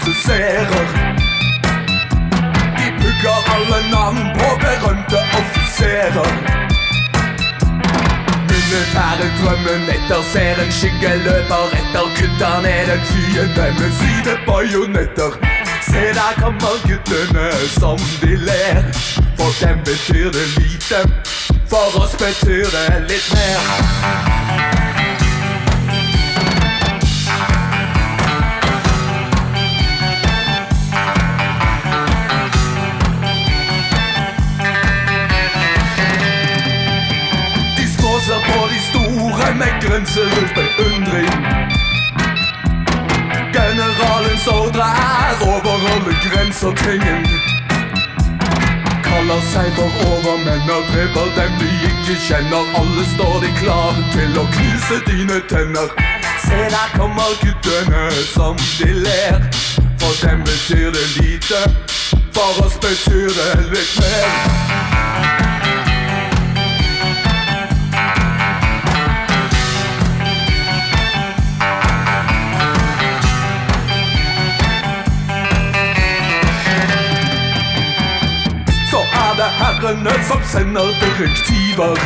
offiserer. De pugger alle navn på berømte offiserer. Militære drømmen etter ser en skyggeløper etter, kutter ned en fiende med sine bajonetter. Se der kommer guttene som de ler. For dem betyr det lite, for oss betyr det litt mer. De stråser på de store med grenseløs beundring. Generalens ordre over alle grenser tingen. Kaller seg for overmenn og dreper dem de ikke kjenner. Alle står de klare til å knuse dine tenner. Se der kommer guttene som de ler. For dem betyr det lite, for oss betyr det litt mer. Herrene som sender direktiver.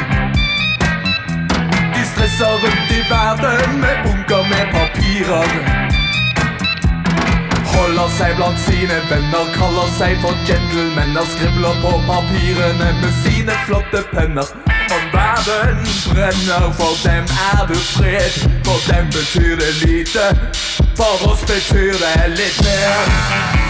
De stresser rundt i verden med bunker med papirer. Holder seg blant sine venner, kaller seg for gentlemen. Skribler på papirene med sine flotte penner. Om verden brenner, for dem det fred. For dem betyr det lite, for oss betyr det litt mer.